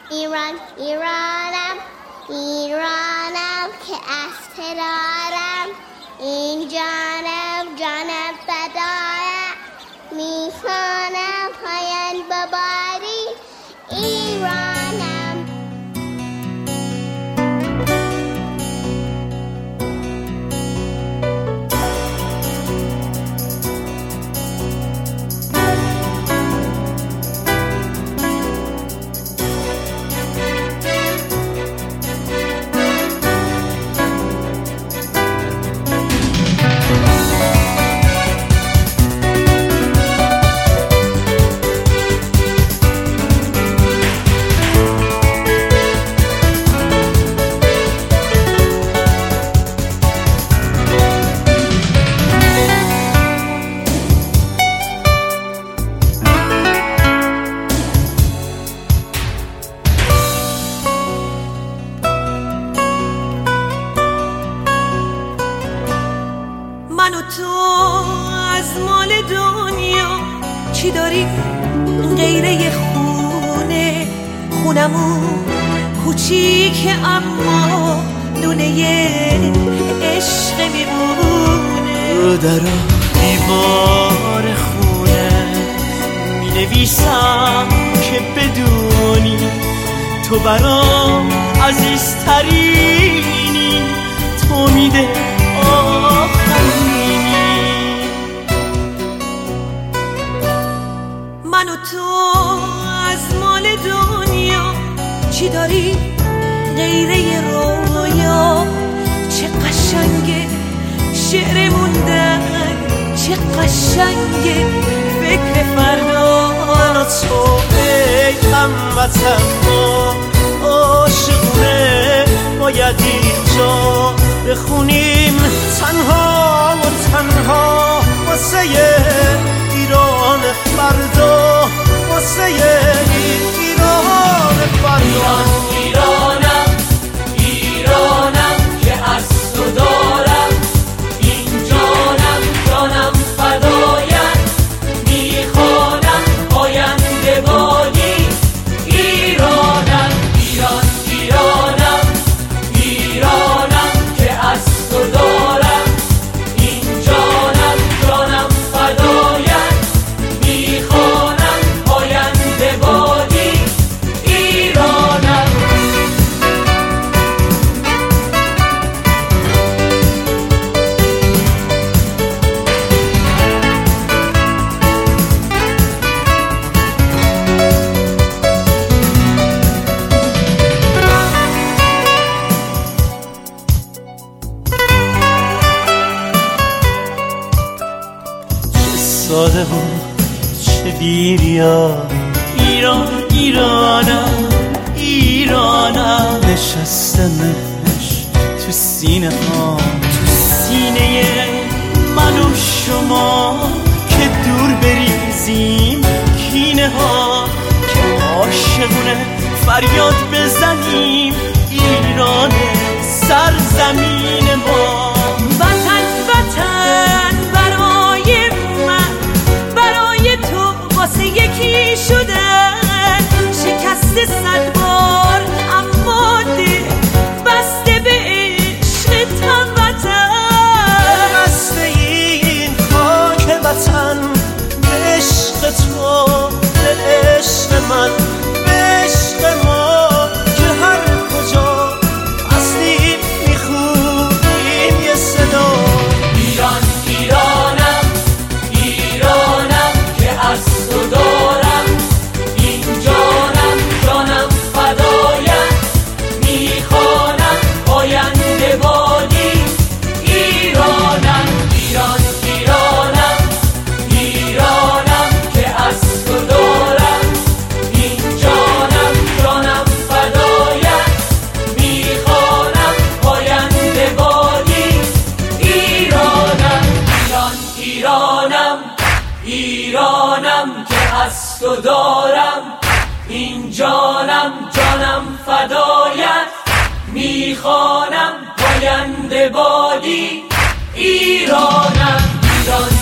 ایران ایرانم ایرانم که افترارم، این جانم جانم فدایم، میخوانم پایان بباری ایرانم. من و تو از مال دنیا چی داری غیره خونه؟ خونمون کوچیکه اما دونه عشق میمونه. در دیوار خونه می نویسم که بدونی تو برام عزیزترینی، تو میده آخرینی. من و تو از مال دنیا چی داری غیره رویا؟ چه قشنگه شعر موندن، چه قشنگه فکر فردا. من و تو ای هموطن ما عاشقونه باید اینجا بخونیم تنها و تنها واسه ایران فردا، واسه ایران فردا. ایرانم ایرانم که از تو دارم، این جانم جانم فدایت، میخوانم آینده بادی ایرانم. ایران ایرانم ایرانم که از تو دارم، این جانم جانم فدایت، میخوانم آینده بادی ایرانم. ساده و چه بیریا، ایران ایرانم ایرانم. نشستمش تو سینه ها، تو سینه من و شما که دور بریزیم کینه ها، که عاشقونه فریاد بزنیم ایران سرزمین ما. وطن وطن برای من، برای تو واسه یکی شدن، شکست 100 بار اما دل بسته به عشقتم وطن. بسته این خاک وطن به عشق تو، به عشق من، به عشق ما، که هر کجا هستیم میخونیم یه صدا. ایران ایرانم ایرانم که از تو دارم، این جانم جانم فدایت، میخوانم آینده بادی ایرانم. ایران ایرانم ایرانم که از تو دارم، این جانم جانم فدایت، میخوانم آینده بادی ایرانم. ایران ایرانم ایرانم که از تو دارم، این جانم جانم فدایت، میخوانم پاینده بادی ایرانم. ایران